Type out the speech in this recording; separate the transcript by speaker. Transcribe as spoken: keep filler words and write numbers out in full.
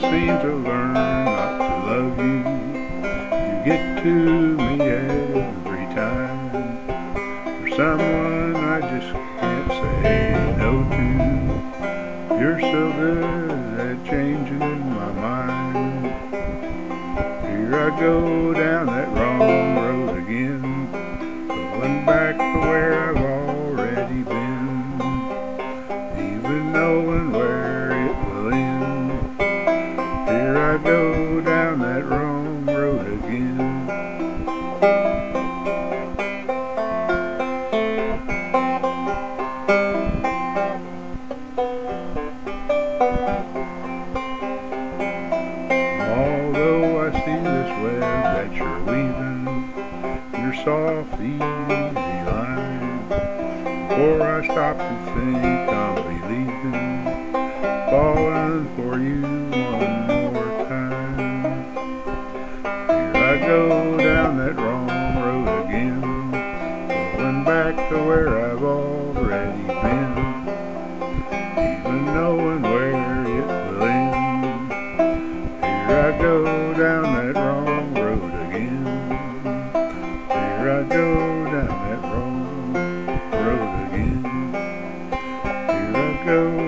Speaker 1: seem to learn not to love you. You get to me every time. For someone I just can't say no to. You're so good at changing my mind. Here I go down that wrong road again, going back to where I've already been, even knowing where it will end. Here I go down that wrong road again. Although I see this web that you're weaving, your soft, easy line, before I stop to think I'm believing, falling for you one more time. Here I go down that wrong road again, going back to where I've already been, even knowing where it will end. Here I go down that wrong road again. Here I go down that wrong road again. Here I go.